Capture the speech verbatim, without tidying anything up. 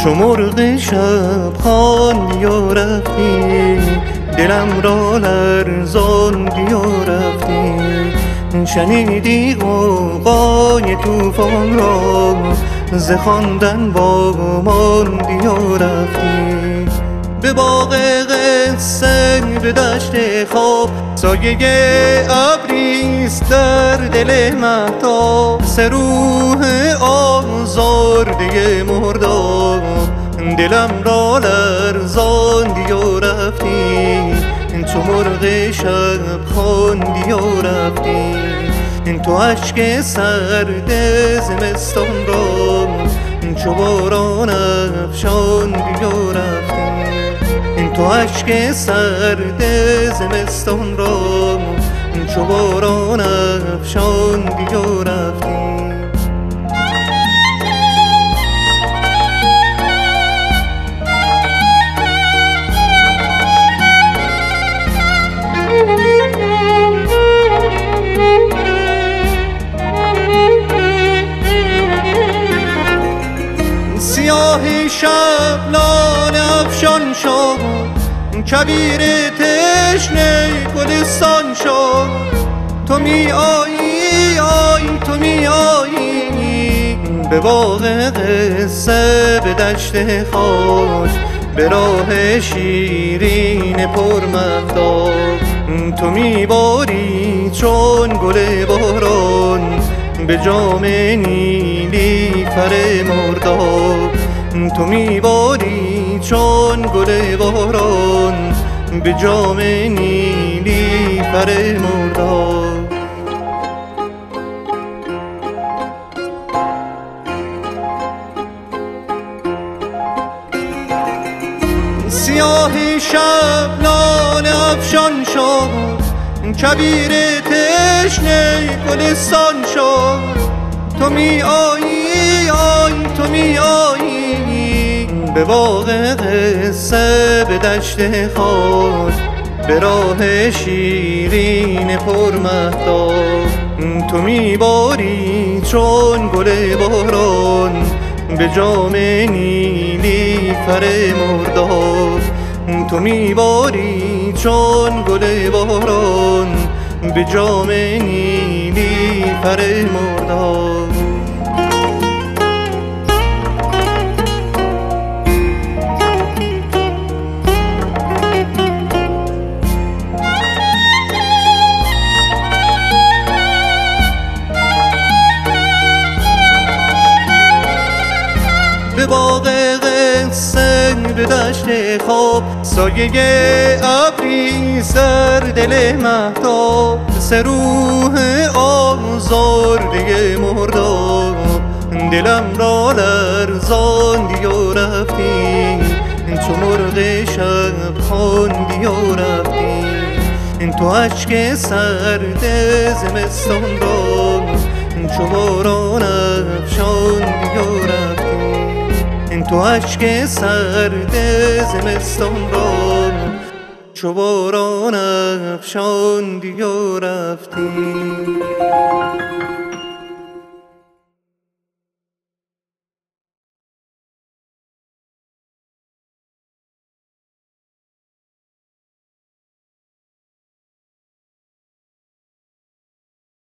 چو مرغ شب خواندی و رفتی، دلم را لرزاندی و رفتی. شنیدی غوغای طوفان را، ز خواندن واماندی و رفتی. به باغ قصه به دشت خواب، سایه ابریست در دل مهتاب. سه روح آزرده مرداب، دلم را لرزاندی و رفتی. چو مرغ شب خواندی و رفتی. تو اشک سرد زمستان را، چو باران افشاندی و رفتی. تو اشک سرد زمستان را، چو باران افشاندی و رفتی. سیاه شب لاله افشان شد، کویر تشنه گلستان شد. تو می آیی آیی تو می آیی، به باغ قصه به دشت خاک، به راه شیرین پرمفتاب. تو می باری چون گل باران، به جام نیلی فر مرداب. تو می باری چون گل باران، به جام نیلی فر مرداب. سیاه شب لاله افشان شد، کویر تشنه گلستان شد. تو می آیی آیی تو می آیی، به باغ قصه به دشت خاک، به راه شیرین پرمهتاب. تو می باری چون گل باران، به جام نیلی فر مرداب. تو می باری چون گل باران، به جام نیلی فر مرداب. به باغ قصه به دشت خواب، سایه ابری سر دل مهتاب. سه روح آزرده مرداب، دلم را لرزاندی و رفتی. چو مرغ شب خواندی و رفتی. تو اشک سرد زمستان را، چو باران افشاندی و رفتی. تو اشک سرد زمستان را، چو باران افشاندی و رفتی.